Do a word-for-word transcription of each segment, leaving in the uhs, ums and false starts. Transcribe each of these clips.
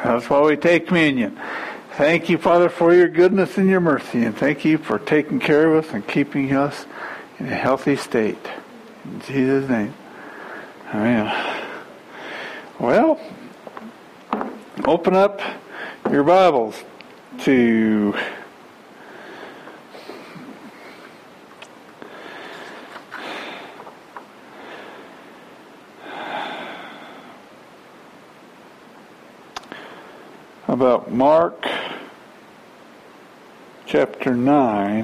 That's why we take communion. Thank you, Father, for your goodness and your mercy, and thank you for taking care of us and keeping us in a healthy state. In Jesus' name. Amen. Well, open up your Bibles to about Mark chapter nine,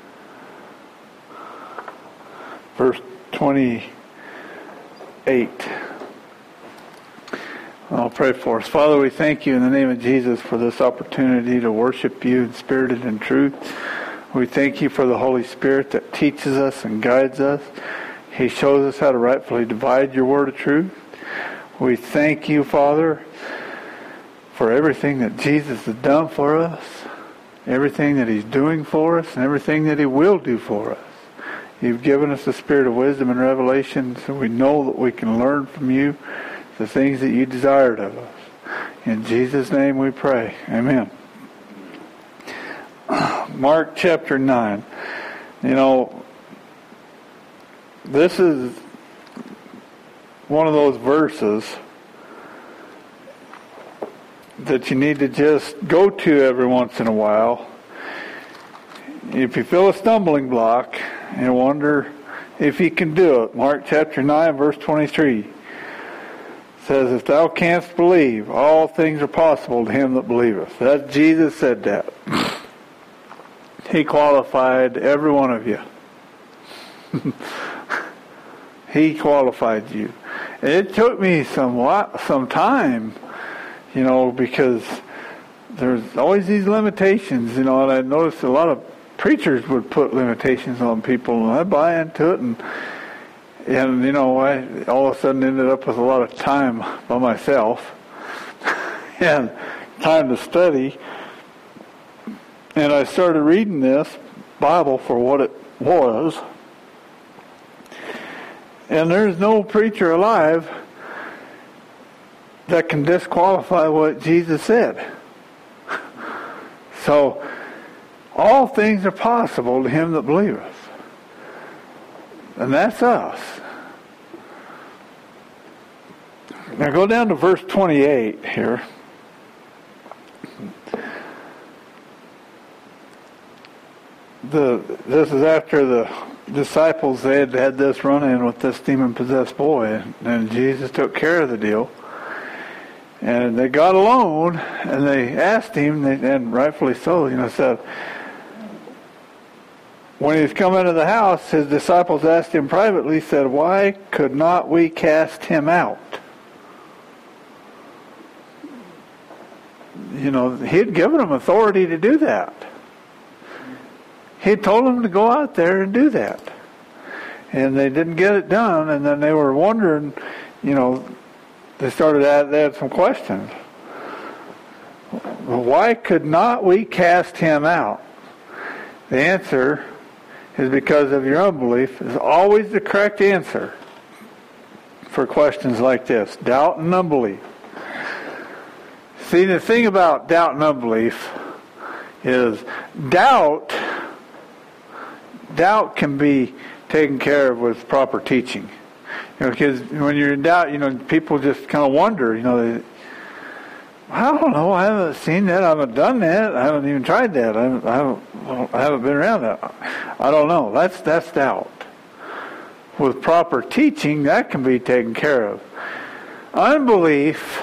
verse twenty-eight. I'll pray for us. Father, we thank you in the name of Jesus for this opportunity to worship you in spirit and in truth. We thank you for the Holy Spirit that teaches us and guides us. He shows us how to rightfully divide your word of truth. We thank you, Father, for everything that Jesus has done for us, everything that he's doing for us, and everything that he will do for us. You've given us the spirit of wisdom and revelation so we know that we can learn from you the things that you desired of us. In Jesus' name we pray. Amen. Mark chapter nine. You know, this is one of those verses that you need to just go to every once in a while. If you feel a stumbling block and wonder if you can do it. Mark chapter nine, verse twenty-three says, if thou canst believe, all things are possible to him that believeth. That Jesus said that. He qualified every one of you. He qualified you. It took me some some time, you know, because there's always these limitations, you know, and I noticed a lot of preachers would put limitations on people, and I buy into it, and, and you know, I all of a sudden ended up with a lot of time by myself, and time to study, and I started reading this Bible for what it was, and there's no preacher alive that can disqualify what Jesus said. So, all things are possible to him that believeth. And that's us. Now go down to verse twenty-eight here. The this is after the disciples, they had had this run-in with this demon-possessed boy, and Jesus took care of the deal. And they got alone, and they asked him, and rightfully so, you know, said, when he was coming into the house, his disciples asked him privately, said, why could not we cast him out? You know, he had given them authority to do that. He had told them to go out there and do that. And they didn't get it done, and then they were wondering, you know, they started to they had some questions. Why could not we cast him out? The answer is because of your unbelief is always the correct answer for questions like this. Doubt and unbelief. See, the thing about doubt and unbelief is doubt, doubt can be taken care of with proper teaching. You know, because when you're in doubt, you know, people just kind of wonder, you know, they, I don't know, I haven't seen that, I haven't done that, I haven't even tried that, I haven't, I haven't, I haven't been around that. I don't know. That's that's doubt. With proper teaching, that can be taken care of. Unbelief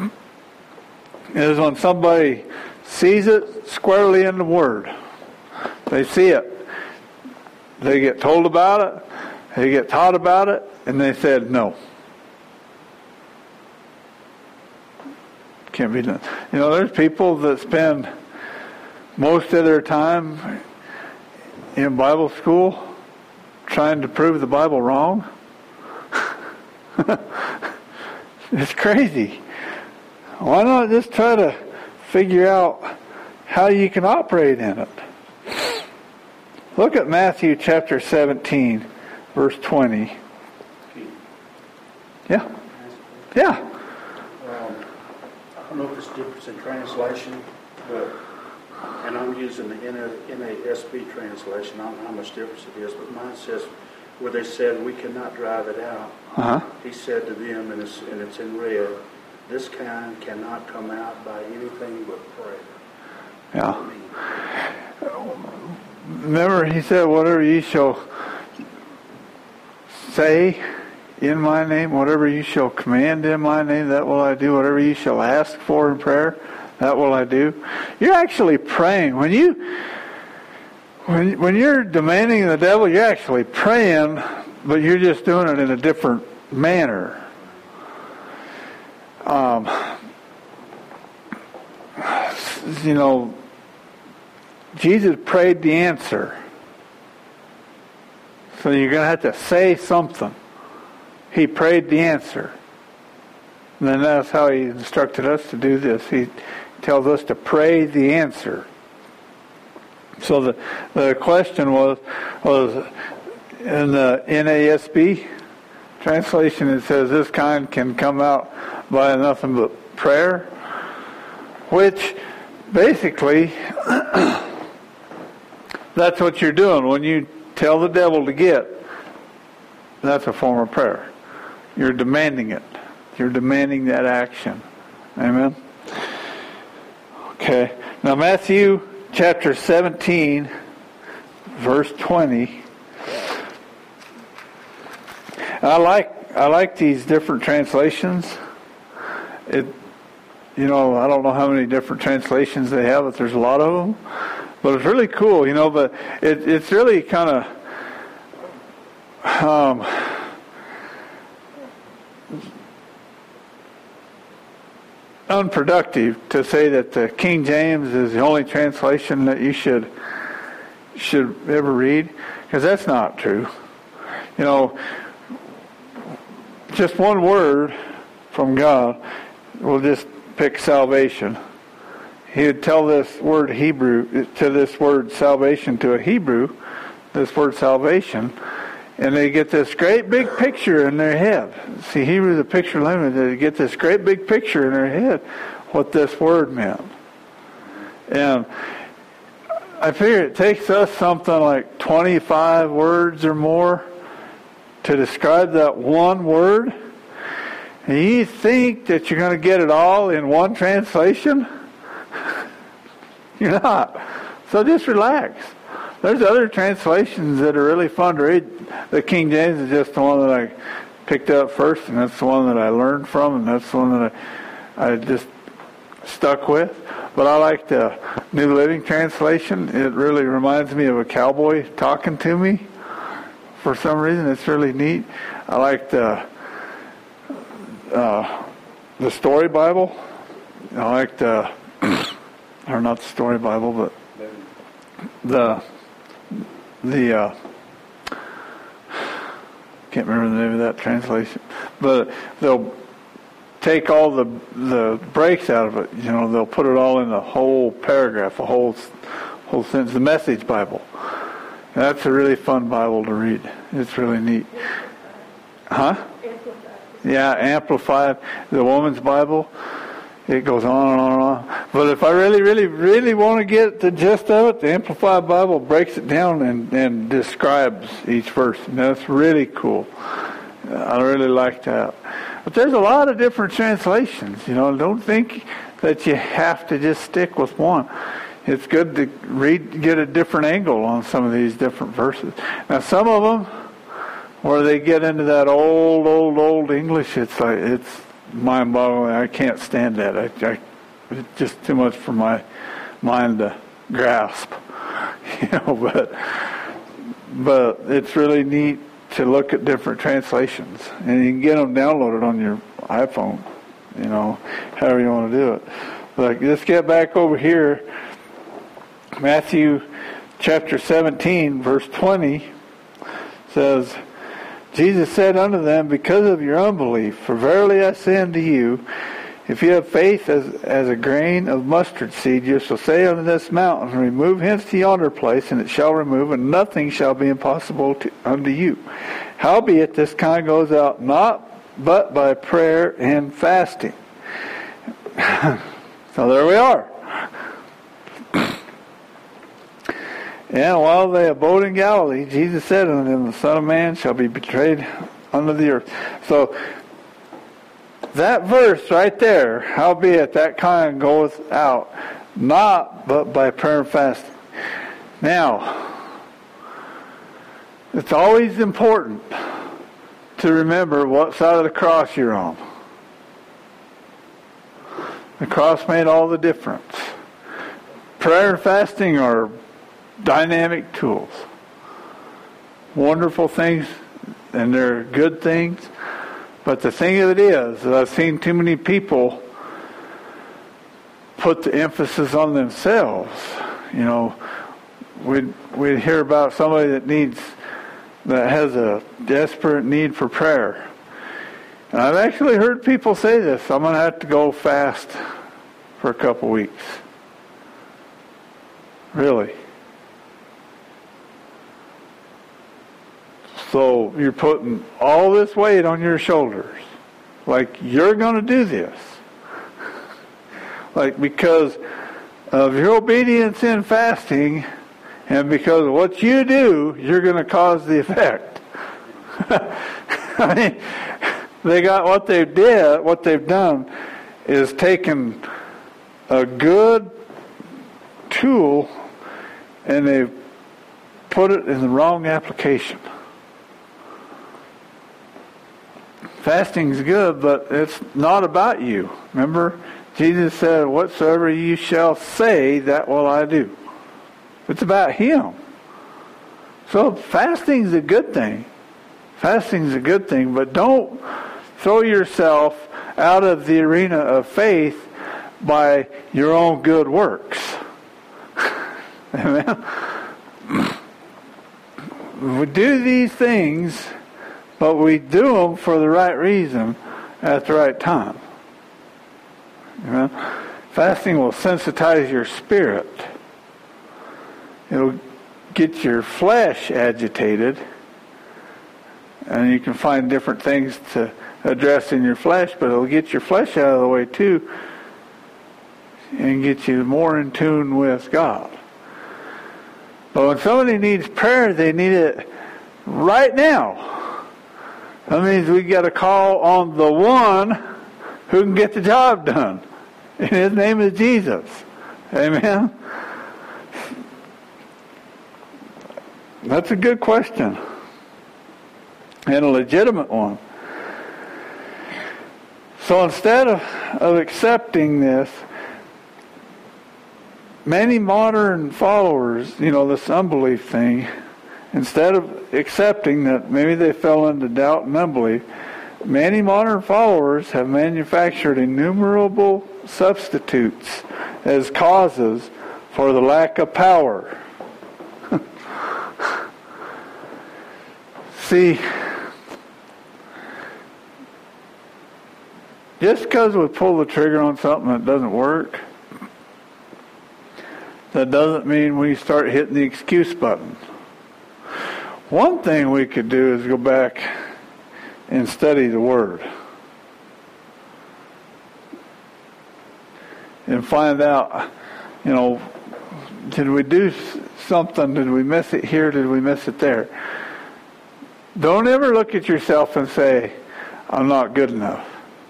is when somebody sees it squarely in the Word. They see it. They get told about it. They get taught about it. And they said, no. Can't be done. You know, there's people that spend most of their time in Bible school trying to prove the Bible wrong. It's crazy. Why not just try to figure out how you can operate in it? Look at Matthew chapter seventeen, verse twenty. Yeah. Yeah. Um, don't know if it's difference in translation, but, and I'm using the N A S B translation. I don't know how much difference it is, but mine says, where they said, we cannot drive it out. Uh-huh. He said to them, and it's, and it's in red, this kind cannot come out by anything but prayer. Yeah. Remember, he said, whatever ye shall say in my name, whatever you shall command in my name, that will I do. Whatever you shall ask for in prayer, that will I do. You're actually praying. When you when when you're demanding the devil, you're actually praying, but you're just doing it in a different manner. Um, you know, Jesus prayed the answer. So you're going to have to say something. He prayed the answer. And then that's how he instructed us to do this. He tells us to pray the answer. So the the question was, was in the N A S B translation, it says this kind can come out by nothing but prayer, which basically that's what you're doing. When you tell the devil to get, that's a form of prayer. You're demanding it. You're demanding that action. Amen? Okay. Now Matthew chapter seventeen, verse twenty. I like I like these different translations. It, you know, I don't know how many different translations they have, but there's a lot of them. But it's really cool, you know. But it, it's really kind of um, unproductive to say that the King James is the only translation that you should should ever read, because that's not true. You know, just one word from God will just pick salvation. He would tell this word Hebrew, to this word salvation to a Hebrew, this word salvation, and they get this great big picture in their head. See, Hebrew's a picture language. They get this great big picture in their head what this word meant. And I figure it takes us something like twenty-five words or more to describe that one word. And you think that you're going to get it all in one translation? You're not. So just relax. There's other translations that are really fun to read. The King James is just the one that I picked up first, and that's the one that I learned from, and that's the one that I, I just stuck with. But I like the New Living Translation. It really reminds me of a cowboy talking to me. For some reason, it's really neat. I like the uh, the Story Bible. I like the, or not the Story Bible, but the the uh, can't remember the name of that translation. But they'll take all the the breaks out of it. You know, they'll put it all in the whole paragraph, a whole whole sentence. The Message Bible. That's a really fun Bible to read. It's really neat. Huh? Yeah, Amplified. The Woman's Bible. It goes on and on and on. But if I really, really, really want to get the gist of it, the Amplified Bible breaks it down and, and describes each verse. And that's really cool. I really like that. But there's a lot of different translations. You know, don't think that you have to just stick with one. It's good to read, get a different angle on some of these different verses. Now, some of them, where they get into that old, old, old English, it's like it's mind-boggling. I can't stand that. I, I, it's just too much for my mind to grasp. You know, but but it's really neat to look at different translations, and you can get them downloaded on your iPhone. You know, however you want to do it. Like, let's get back over here. Matthew chapter seventeen, verse twenty says, Jesus said unto them, because of your unbelief, for verily I say unto you, if you have faith as, as a grain of mustard seed, you shall say unto this mountain, remove hence to yonder place, and it shall remove, and nothing shall be impossible to, unto you. Howbeit this kind goes out not but by prayer and fasting. So there we are. And while they abode in Galilee, Jesus said unto them, the Son of Man shall be betrayed unto the earth. So that verse right there, howbeit that kind goeth out, not but by prayer and fasting. Now, it's always important to remember what side of the cross you're on. The cross made all the difference. Prayer and fasting are dynamic tools. Wonderful things, and they're good things. But the thing of it is that I've seen too many people put the emphasis on themselves. You know, we'd, we'd hear about somebody that needs, that has a desperate need for prayer. And I've actually heard people say this, I'm going to have to go fast for a couple weeks. Really. So you're putting all this weight on your shoulders. Like you're going to do this. Like because of your obedience in fasting and because of what you do, you're going to cause the effect. I mean, they got what they did, what they've done is taken a good tool and they've put it in the wrong application. Fasting's good, but it's not about you. Remember, Jesus said, whatsoever you shall say, that will I do. It's about Him. So fasting's a good thing. Fasting's a good thing, but don't throw yourself out of the arena of faith by your own good works. Amen. We do these things, but we do them for the right reason at the right time. Amen. Fasting will sensitize your spirit. It'll get your flesh agitated, and you can find different things to address in your flesh, but it'll get your flesh out of the way too and get you more in tune with God. But when somebody needs prayer, they need it right now. That means we got to call on the one who can get the job done. And His name is Jesus. Amen? That's a good question. And a legitimate one. So instead of, of accepting this, many modern followers, you know, this unbelief thing, instead of accepting that maybe they fell into doubt and unbelief, many modern followers have manufactured innumerable substitutes as causes for the lack of power. See, just because we pull the trigger on something that doesn't work, that doesn't mean we start hitting the excuse button. One thing we could do is go back and study the Word. And find out, you know, did we do something? Did we miss it here? Did we miss it there? Don't ever look at yourself and say, I'm not good enough.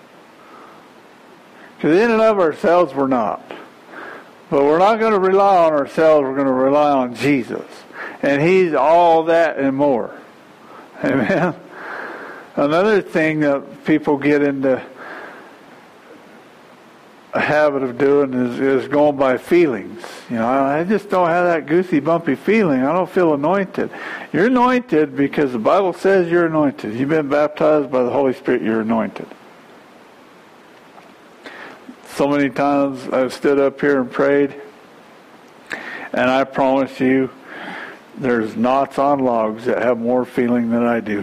Because in and of ourselves, we're not. But we're not going to rely on ourselves. We're going to rely on Jesus. And He's all that and more. Amen? Another thing that people get into a habit of doing is, is going by feelings. You know, I just don't have that goosey, bumpy feeling. I don't feel anointed. You're anointed because the Bible says you're anointed. You've been baptized by the Holy Spirit. You're anointed. So many times I've stood up here and prayed, and I promise you, there's knots on logs that have more feeling than I do.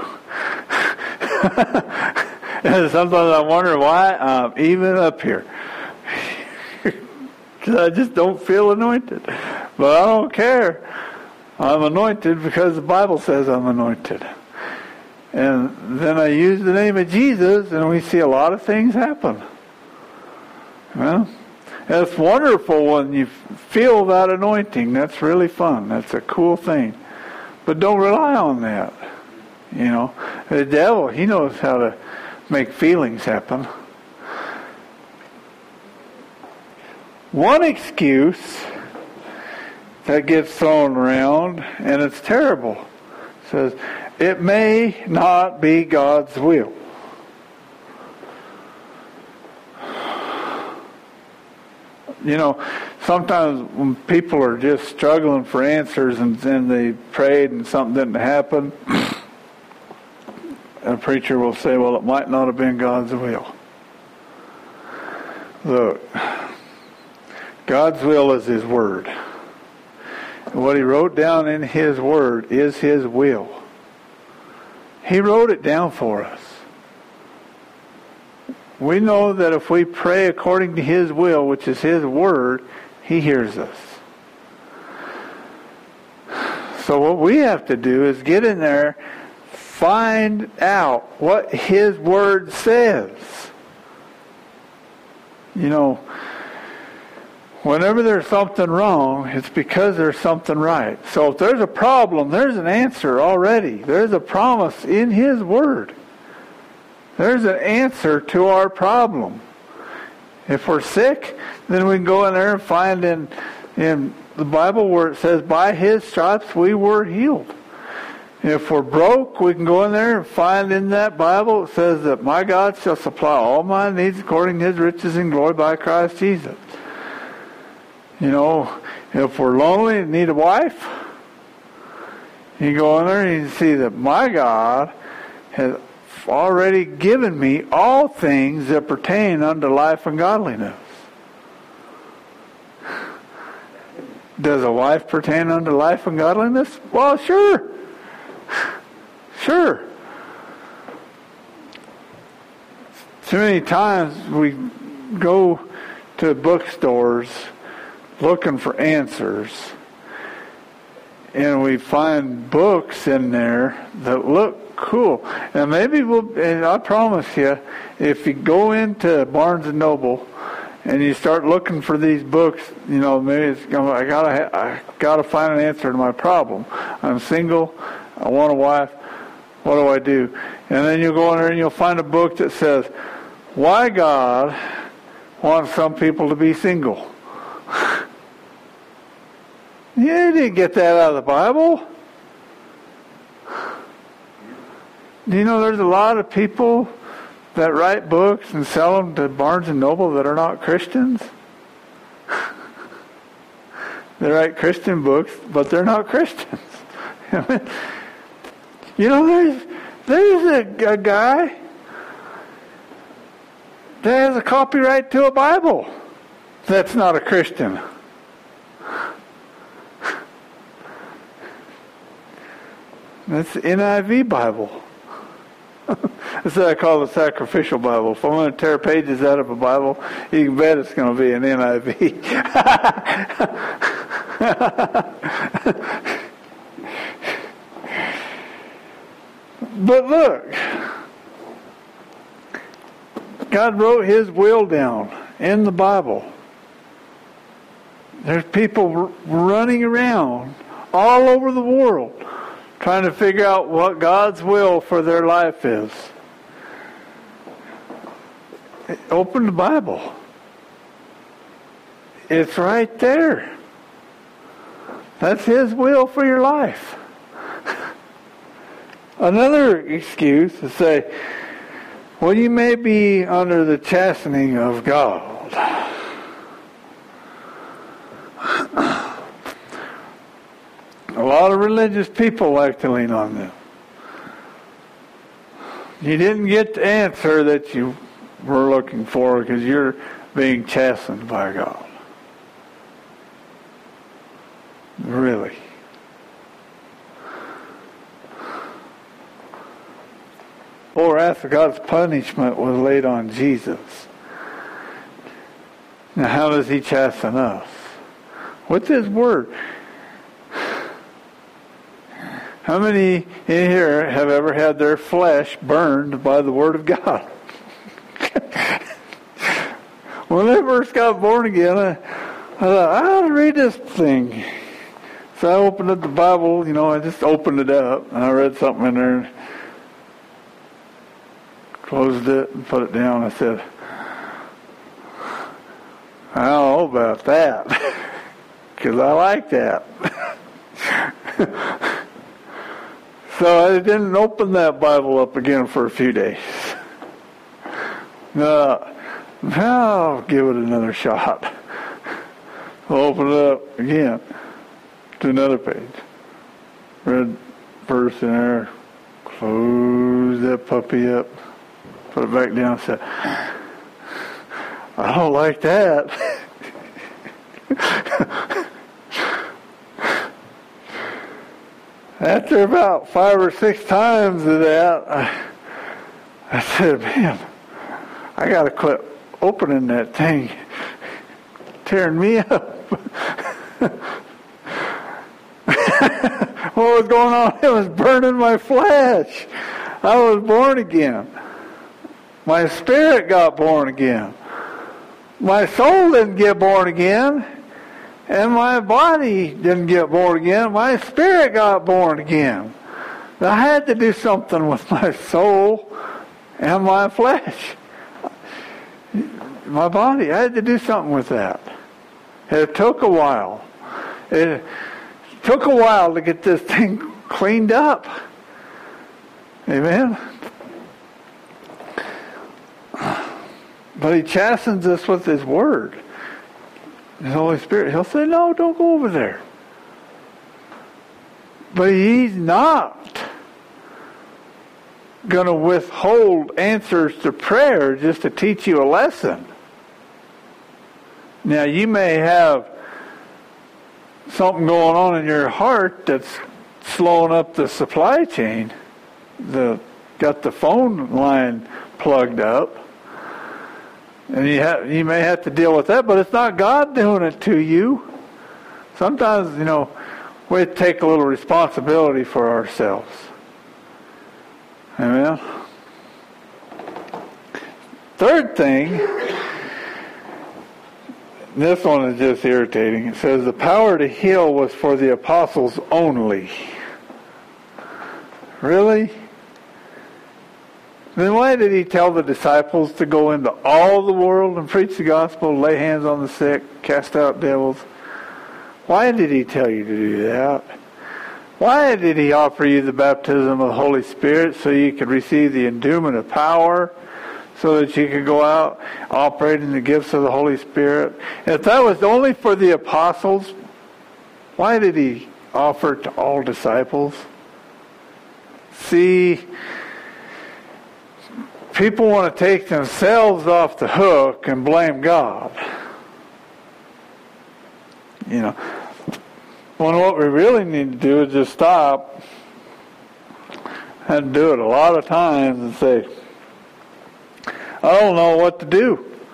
And sometimes I wonder why I'm even up here. Because I just don't feel anointed. But I don't care. I'm anointed because the Bible says I'm anointed. And then I use the name of Jesus, and we see a lot of things happen. Well, And it's wonderful when you feel that anointing. That's really fun. That's a cool thing. But don't rely on that. You know, the devil, he knows how to make feelings happen. One excuse that gets thrown around, and it's terrible, says, it may not be God's will. You know, sometimes when people are just struggling for answers and then they prayed and something didn't happen, a preacher will say, well, it might not have been God's will. Look, God's will is His Word. And what He wrote down in His Word is His will. He wrote it down for us. We know that if we pray according to His will, which is His Word, He hears us. So what we have to do is get in there, find out what His Word says. You know, whenever there's something wrong, it's because there's something right. So if there's a problem, there's an answer already. There's a promise in His Word. There's an answer to our problem. If we're sick, then we can go in there and find in, in the Bible where it says, by His stripes we were healed. If we're broke, we can go in there and find in that Bible it says that my God shall supply all my needs according to His riches and glory by Christ Jesus. You know, if we're lonely and need a wife, you go in there and you see that my God has already given me all things that pertain unto life and godliness. Does a wife pertain unto life and godliness? Well, sure. Sure. Too many times we go to bookstores looking for answers, and we find books in there that look cool. And maybe we'll, and I promise you, if you go into Barnes and Noble and you start looking for these books, you know, maybe it's going, I gotta, I gotta find an answer to my problem. I'm single. I want a wife. What do I do? And then you'll go in there and you'll find a book that says, why God wants some people to be single. You didn't get that out of the Bible. Do you know there's a lot of people that write books and sell them to Barnes and Noble that are not Christians? They write Christian books, but they're not Christians. You know, there's there's a, a guy that has a copyright to a Bible that's not a Christian. That's the N I V Bible. That's what I call the sacrificial Bible. If I'm going to tear pages out of a Bible, you can bet it's going to be an N I V. But look, God wrote His will down in the Bible. There's people r- running around all over the world trying to figure out what God's will for their life is. Open the Bible. It's right there. That's His will for your life. Another excuse to say, well, you may be under the chastening of God. A lot of religious people like to lean on them. You didn't get the answer that you were looking for because you're being chastened by God. Really. Full wrath of God's punishment was laid on Jesus. Now how does He chasten us? With His Word. How many in here have ever had their flesh burned by the Word of God? when I first got born again, I, I thought, I ought to read this thing. So I opened up the Bible, you know, I just opened it up, and I read something in there, and closed it and put it down. I said, I don't know about that, because I like that. So I didn't open that Bible up again for a few days. Uh, I'll give it another shot. I'll open it up again to another page. Read verse in there, close that puppy up, put it back down, and said, I don't like that. After about five or six times of that, I, I said, man, I got to quit opening that thing, tearing me up. What was going on? It was burning my flesh. I was born again. My spirit got born again. My soul didn't get born again. And my body didn't get born again. My spirit got born again. I had to do something with my soul and my flesh. My body, I had to do something with that. It took a while. It took a while to get this thing cleaned up. Amen? But he chastens us with his word. His Holy Spirit. He'll say, no, don't go over there. But he's not going to withhold answers to prayer just to teach you a lesson. Now, you may have something going on in your heart that's slowing up the supply chain. The got the phone line plugged up. And you have, you may have to deal with that, but it's not God doing it to you. Sometimes, you know, we take a little responsibility for ourselves. Amen. Third thing, this one is just irritating. It says the power to heal was for the apostles only. Really? Then why did he tell the disciples to go into all the world and preach the gospel, lay hands on the sick, cast out devils? Why did he tell you to do that? Why did he offer you the baptism of the Holy Spirit so you could receive the endowment of power, so that you could go out operating the gifts of the Holy Spirit? If that was only for the apostles, why did he offer it to all disciples? See, people want to take themselves off the hook and blame God. You know, when what we really need to do is just stop and do it a lot of times and say, I don't know what to do.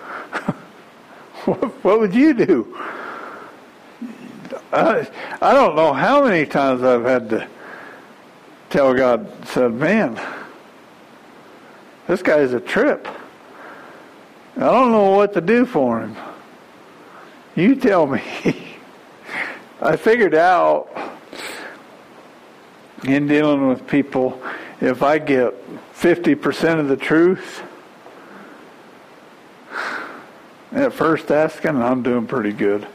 What would you do? I, I don't know how many times I've had to tell God, said, man, this guy's a trip. I don't know what to do for him. You tell me. I figured out in dealing with people, if I get fifty percent of the truth at first asking, I'm doing pretty good.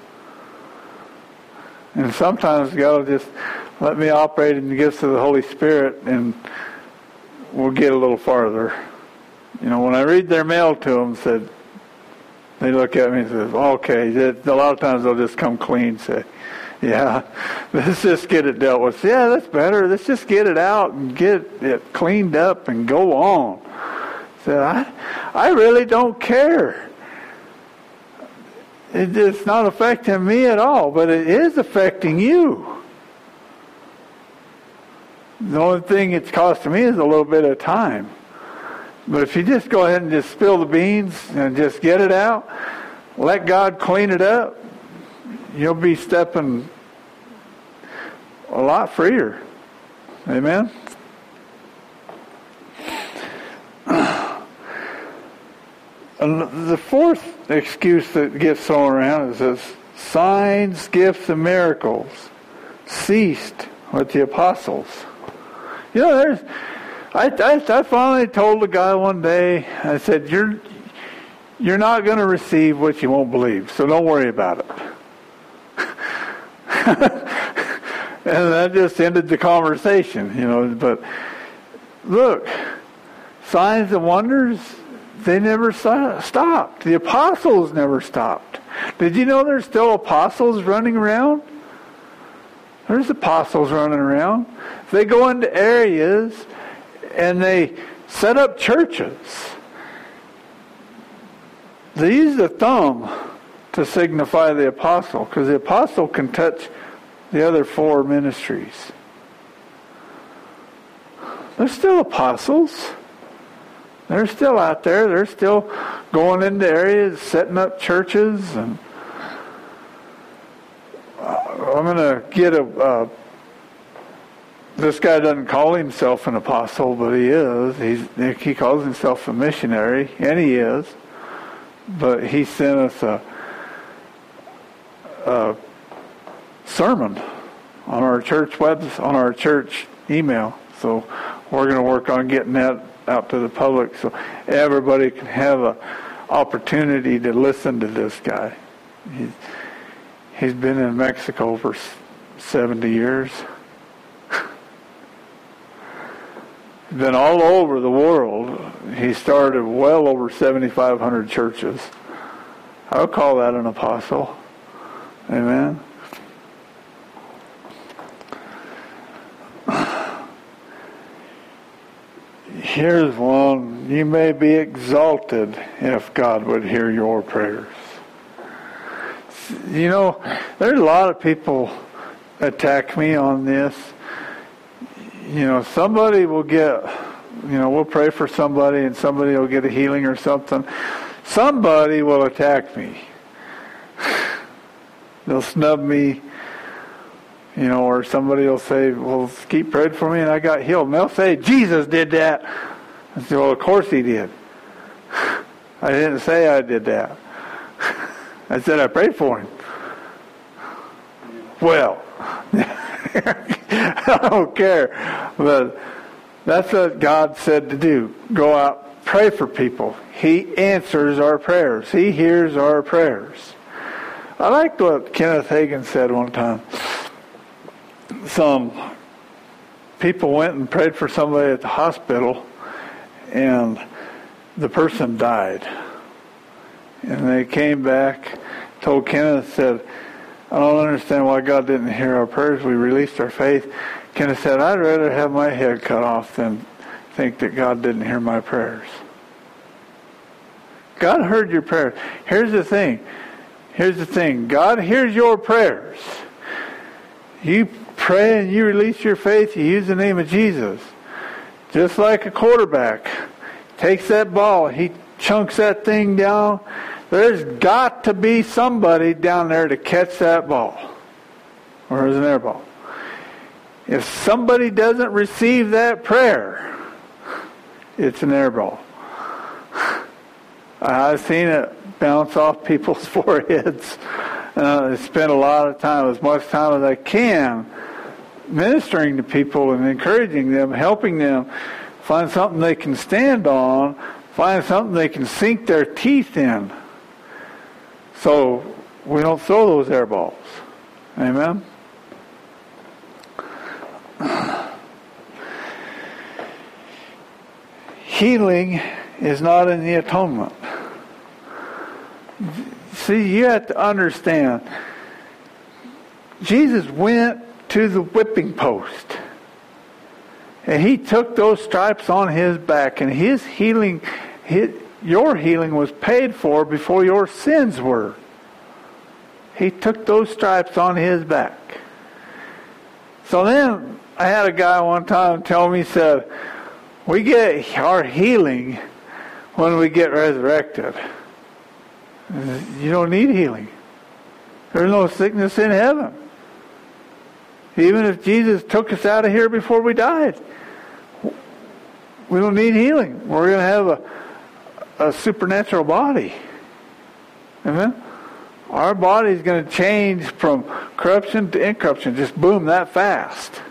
And sometimes God will just let me operate in the gifts of the Holy Spirit and we'll get a little farther. You know, when I read their mail to them, said, they look at me and say, okay. A lot of times they'll just come clean and say, yeah, let's just get it dealt with. Yeah, that's better. Let's just get it out and get it cleaned up and go on. So I, I really don't care. It, it's not affecting me at all, but it is affecting you. The only thing it's costing me is a little bit of time. But if you just go ahead and just spill the beans and just get it out, let God clean it up, you'll be stepping a lot freer. Amen? And the fourth excuse that gets thrown around is this: signs, gifts, and miracles ceased with the apostles. You know, there's. I, I, I finally told the guy one day, I said, you're you're not going to receive what you won't believe, so don't worry about it. And that just ended the conversation, you know. But look, signs and wonders, they never stopped. The apostles never stopped. Did you know there's still apostles running around? There's apostles running around. They go into areas and they set up churches. They use the thumb to signify the apostle, because the apostle can touch the other four ministries. They're still apostles. They're still out there. They're still going into areas, setting up churches. And I'm going to get a... Uh, this guy doesn't call himself an apostle, but he is. He's, he calls himself a missionary, and he is. But he sent us a, a sermon on our church web, on our church email. So we're going to work on getting that out to the public so everybody can have an opportunity to listen to this guy. He's, he's been in Mexico for seventy years. He's been all over the world. He started well over seventy-five hundred churches. I would call that an apostle. Amen. Here's one. You may be exalted if God would hear your prayers. You know, there's a lot of people attack me on this. You know, somebody will get, you know, we'll pray for somebody and somebody will get a healing or something. Somebody will attack me. They'll snub me, you know, or somebody will say, well, keep praying for me and I got healed. And they'll say, Jesus did that. I say, well, of course he did. I didn't say I did that. I said I prayed for him. Well, I don't care. But that's what God said to do. Go out, pray for people. He answers our prayers. He hears our prayers. I liked what Kenneth Hagin said one time. Some people went and prayed for somebody at the hospital, and the person died. And they came back, told Kenneth, said, I don't understand why God didn't hear our prayers. We released our faith. Kenneth said, I'd rather have my head cut off than think that God didn't hear my prayers. God heard your prayers. Here's the thing. Here's the thing. God hears your prayers. You pray and you release your faith. You use the name of Jesus. Just like a quarterback takes that ball. He chunks that thing down. There's got to be somebody down there to catch that ball. Or is an air ball. If somebody doesn't receive that prayer, it's an air ball. I've seen it bounce off people's foreheads. Uh, I spend a lot of time, as much time as I can, ministering to people and encouraging them, helping them find something they can stand on, find something they can sink their teeth in. So we don't throw those air balls. Amen? Healing is not in the atonement. See, you have to understand, Jesus went to the whipping post. And he took those stripes on his back. And his healing, his, your healing was paid for before your sins were. He took those stripes on his back. So then, I had a guy one time tell me, he said, we get our healing when we get resurrected. You don't need healing. There's no sickness in heaven. Even if Jesus took us out of here before we died, we don't need healing. We're going to have a, a supernatural body. Amen? Our body is going to change from corruption to incorruption. Just boom, that fast.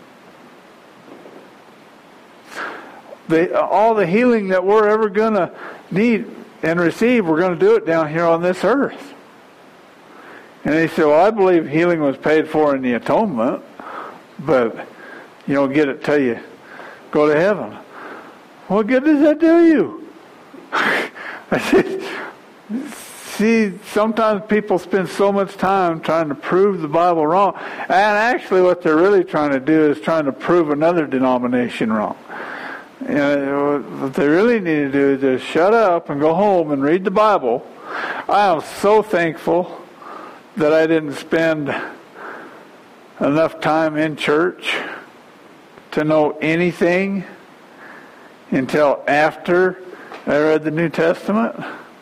The, all the healing that we're ever going to need and receive, we're going to do it down here on this earth. And he said, well, I believe healing was paid for in the atonement, but you don't get it till you go to heaven. What good does that do you? I said, see, sometimes people spend so much time trying to prove the Bible wrong. And actually what they're really trying to do is trying to prove another denomination wrong. You know, what they really need to do is just shut up and go home and read the Bible. I am so thankful that I didn't spend enough time in church to know anything until after I read the New Testament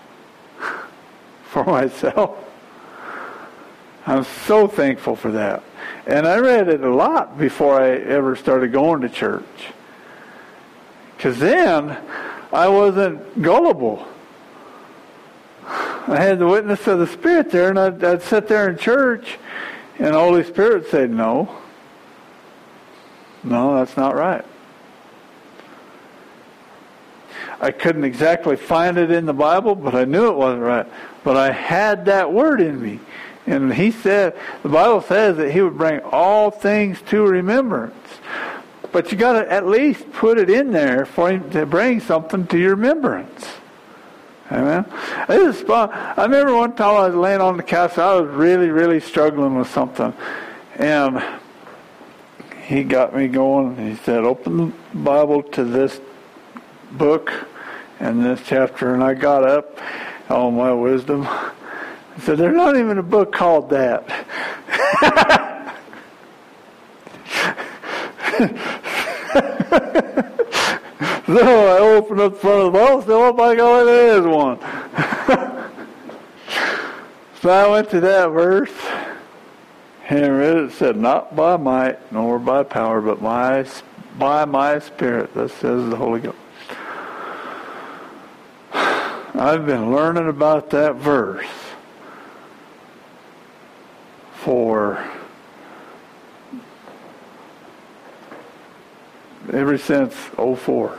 for myself. I'm so thankful for that. And I read it a lot before I ever started going to church. Because then I wasn't gullible. I had the witness of the Spirit there, and I'd, I'd sit there in church, and the Holy Spirit said, no. No, that's not right. I couldn't exactly find it in the Bible, but I knew it wasn't right. But I had that word in me. And he said, the Bible says that he would bring all things to remembrance. But you got to at least put it in there for him to bring something to your remembrance. Amen. This is fun. I remember one time I was laying on the couch. I was really, really struggling with something. And he got me going. He said, open the Bible to this book and this chapter. And I got up, all my wisdom. He said, there's not even a book called that. So I opened up the front of the Bible and said, oh my God, there is one. So I went to that verse and read it. It said, not by might nor by power, but my, by my Spirit, thus says the Holy Ghost. I've been learning about that verse for ever since oh four.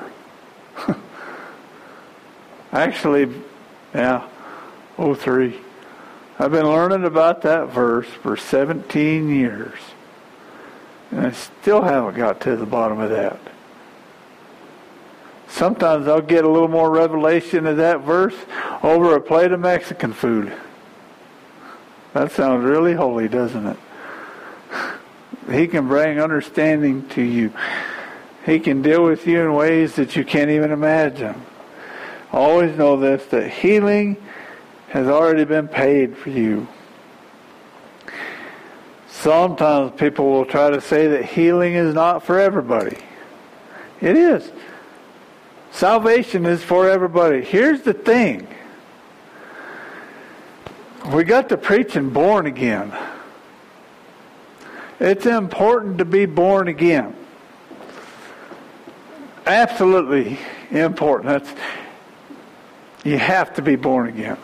Actually, yeah, oh three. I've been learning about that verse for seventeen years. And I still haven't got to the bottom of that. Sometimes I'll get a little more revelation of that verse over a plate of Mexican food. That sounds really holy, doesn't it? He can bring understanding to you. He can deal with you in ways that you can't even imagine. Always know this, that healing has already been paid for you. Sometimes people will try to say that healing is not for everybody. It is. Salvation is for everybody. Here's the thing. We got to preaching born again. It's important to be born again. Absolutely important. That's, you have to be born again.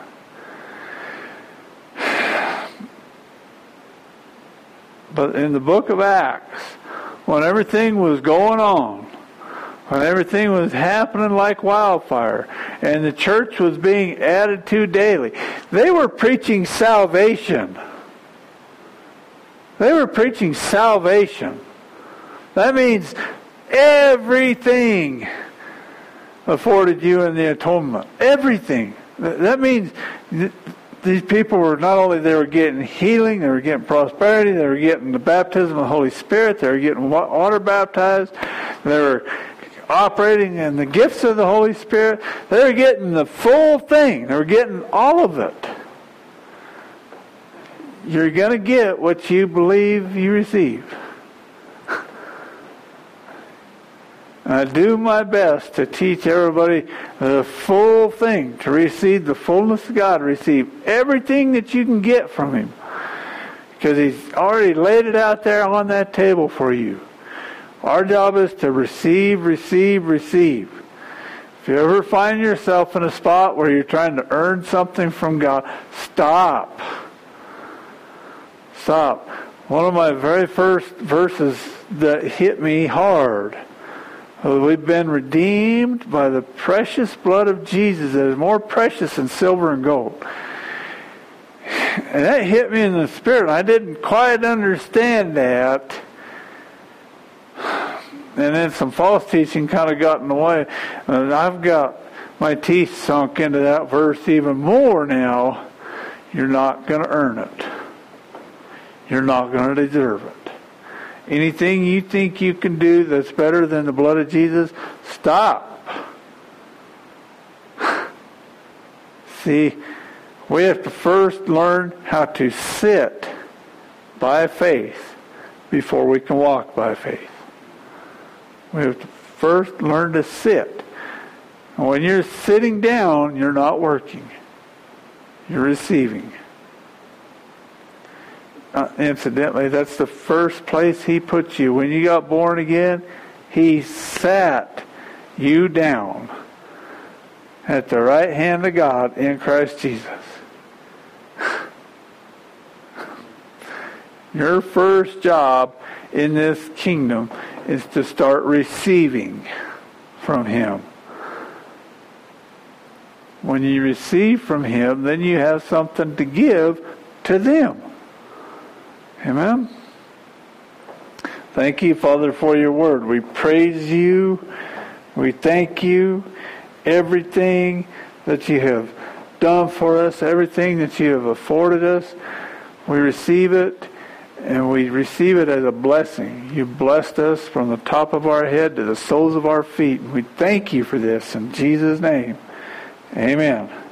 But in the book of Acts, when everything was going on, when everything was happening like wildfire, and the church was being added to daily, they were preaching salvation. They were preaching salvation. That means everything afforded you in the atonement. Everything. That means th- these people were not only they were getting healing, they were getting prosperity, they were getting the baptism of the Holy Spirit, they were getting water baptized, they were operating in the gifts of the Holy Spirit. They were getting the full thing. They were getting all of it. You're going to get what you believe you receive. I do my best to teach everybody the full thing, to receive the fullness of God, receive everything that you can get from Him. Because He's already laid it out there on that table for you. Our job is to receive, receive, receive. If If you ever find yourself in a spot where you're trying to earn something from God, stop. Stop. One of my very first verses that hit me hard. We've been redeemed by the precious blood of Jesus that is more precious than silver and gold. And that hit me in the spirit. I didn't quite understand that. And then some false teaching kind of got in the way. And I've got my teeth sunk into that verse even more now. You're not going to earn it. You're not going to deserve it. Anything you think you can do that's better than the blood of Jesus, stop. See, we have to first learn how to sit by faith before we can walk by faith. We have to first learn to sit. And when you're sitting down, you're not working. You're receiving. Uh, incidentally, that's the first place He put you. When you got born again, He sat you down at the right hand of God in Christ Jesus. Your first job in this kingdom is to start receiving from Him. When you receive from Him, then you have something to give to them. Amen? Thank you, Father, for your word. We praise you. We thank you. Everything that you have done for us, everything that you have afforded us, we receive it, and we receive it as a blessing. You blessed us from the top of our head to the soles of our feet. We thank you for this in Jesus' name. Amen.